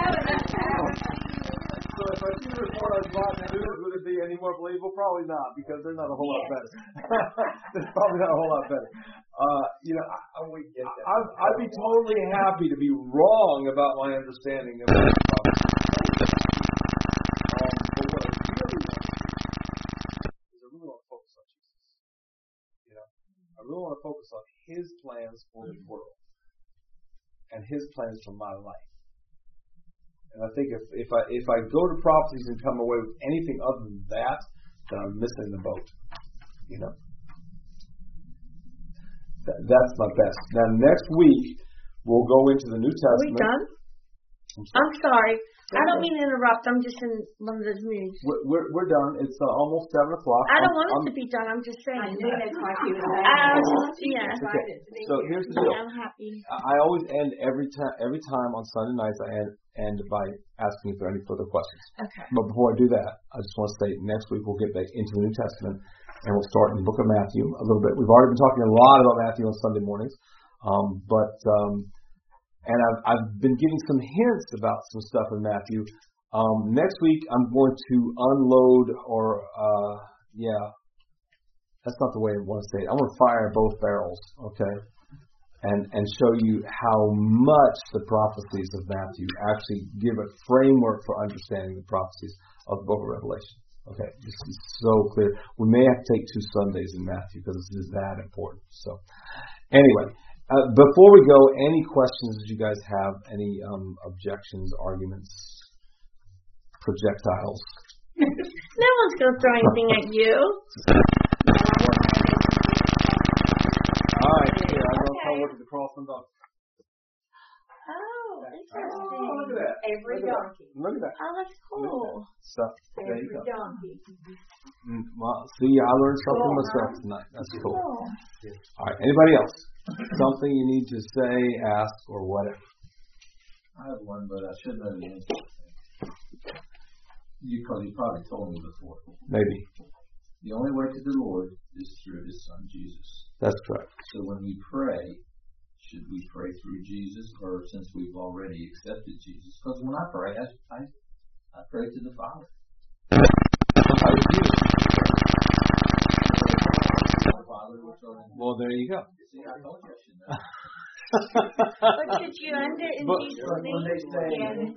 So if I see the report on Fox News, would it be any more believable? Probably not, because they're not a whole lot better. They're probably not a whole lot better. Uh, you know, I, I would get that. I'd, I'd be totally happy to be wrong about my understanding of the prophecy. Um, but what I really want to do is I really want to focus on Jesus. You know, I really want to focus on His plans for the world and His plans for my life. And I think if, if I if I go to prophecies and come away with anything other than that, then I'm missing the boat. You know, Th- that's my best. Now next week we'll go into the New Are we Testament. done? I'm sorry. I'm sorry. I don't mean to interrupt. I'm just in one of those moods. We're, we're, we're done. It's uh, almost seven o'clock. I don't I'm, want I'm, it to be done. I'm just saying. I knew that's why she was I was just, She's yeah. excited to be So here. here's the deal. Yeah, I'm happy. I always end every time every time on Sunday nights. I end, end by asking if there are any further questions. Okay. But before I do that, I just want to say next week we'll get back into the New Testament and we'll start in the book of Matthew a little bit. We've already been talking a lot about Matthew on Sunday mornings, um, but um, and I've I've been giving some hints about some stuff in Matthew. Um, next week I'm going to unload or uh, yeah, that's not the way I want to say it. I'm going to fire both barrels, okay, and and show you how much the prophecies of Matthew actually give a framework for understanding the prophecies of the book of Revelation. Okay, this is so clear. We may have to take two Sundays in Matthew because this is that important. So, anyway, uh, before we go, any questions that you guys have? Any um, objections, arguments, projectiles? No one's going to throw anything at you. All right, here I'm going to come look at the crossing off. Oh, Oh, interesting. look at that! Every Look at that. donkey. Look at that! Oh, that's cool. So there Every you go. donkey. Mm, well, see, I learned something Cool, myself huh? tonight. That's cool. Cool. All right. Anybody else? Something you need to say, ask, or whatever? I have one, but I should know the answer. You, cause you probably told me before. Maybe. The only way to the Lord is through His Son Jesus. That's correct. So when we pray, should we pray through Jesus, or since we've already accepted Jesus? Because when I pray, I, I, I pray to the Father. How did Jesus? Father, which art in Well, there you go. See, I told you I should know. But should you end it in But- Jesus' When name? they say,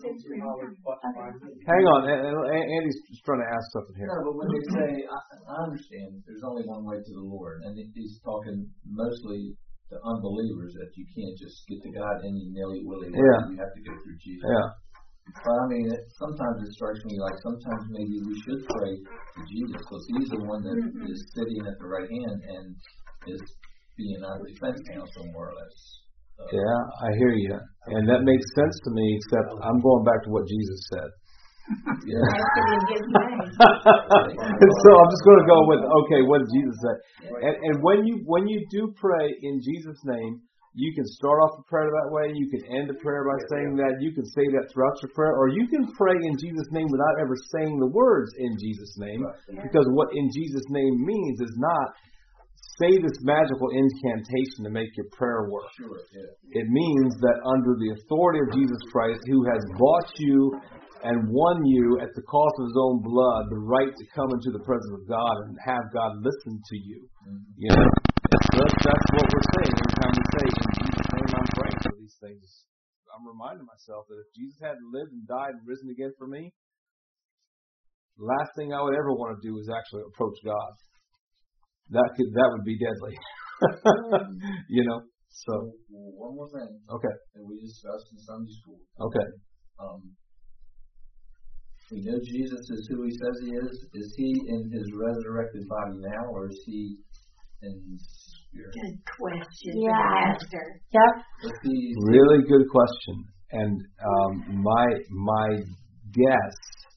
Hang on. A- a- Andy's just trying to ask something here. no, but when they say, I, I understand, there's only one way to the Lord, and he- he's talking mostly to unbelievers that you can't just get to God any nilly-willy way. Yeah. You have to go through Jesus. Yeah. But I mean, it, sometimes it strikes me like sometimes maybe we should pray to Jesus, because He's the one that Mm-hmm. is sitting at the right hand and is being our defense counsel, more or less. Uh, Yeah, I hear you. And that makes sense to me, except I'm going back to what Jesus said. yeah. In His name. So I'm just going to go with, okay, what did Jesus say? And, and when you when you do pray in Jesus' name, you can start off the prayer that way. You can end the prayer by saying that. You can say that throughout your prayer. Or you can pray in Jesus' name without ever saying the words in Jesus' name. Because what in Jesus' name means is not say this magical incantation to make your prayer work. Sure, yeah. It means that under the authority of Jesus Christ, who has bought you and won you at the cost of His own blood, the right to come into the presence of God and have God listen to you. Mm-hmm. You know, that's, that's what we're saying every time we say, in Jesus' name I'm praying for these things. I'm reminding myself that if Jesus hadn't lived and died and risen again for me, the last thing I would ever want to do is actually approach God. That could that would be deadly. You know. So Well, one more thing okay, that we discussed in Sunday school. okay. Um, We know Jesus is who he says he is. Is he in his resurrected body now, or is he in spirit? Good question. Yeah. Pastor. Yep. Is he Really good question. And um, my my guess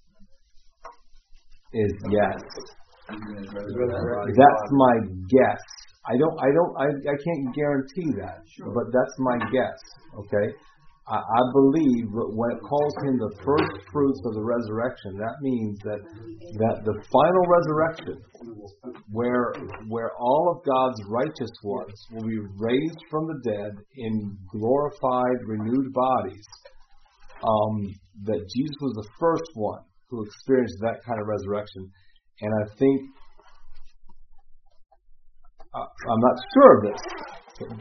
is yes. in his resurrected body? That's my guess. I don't. I don't. I, I can't guarantee that, Sure. but that's my guess. Okay. I, I believe that when it calls him the first fruits of the resurrection, that means that that the final resurrection, where where all of God's righteous ones will be raised from the dead in glorified, renewed bodies. Um, that Jesus was the first one who experienced that kind of resurrection, and I think. Uh, I'm not sure of this,